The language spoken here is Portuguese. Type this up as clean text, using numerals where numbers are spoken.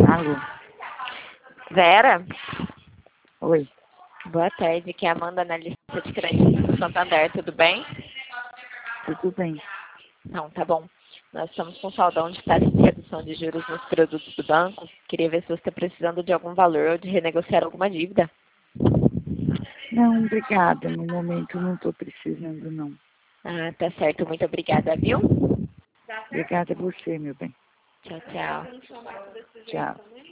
Alô? Vera, Oi. boa tarde. Aqui é a Amanda, analista de crédito do Santander, tudo bem? Tudo bem? Não, tá bom. Nós estamos com saldão de taxa de redução de juros nos produtos do banco. Queria ver se você está precisando de algum valor ou de renegociar alguma dívida. Não, obrigada. No momento não estou precisando, não. Ah, tá certo. Muito obrigada, viu? Obrigada a você, meu bem. Tchau, tchau. Tchau.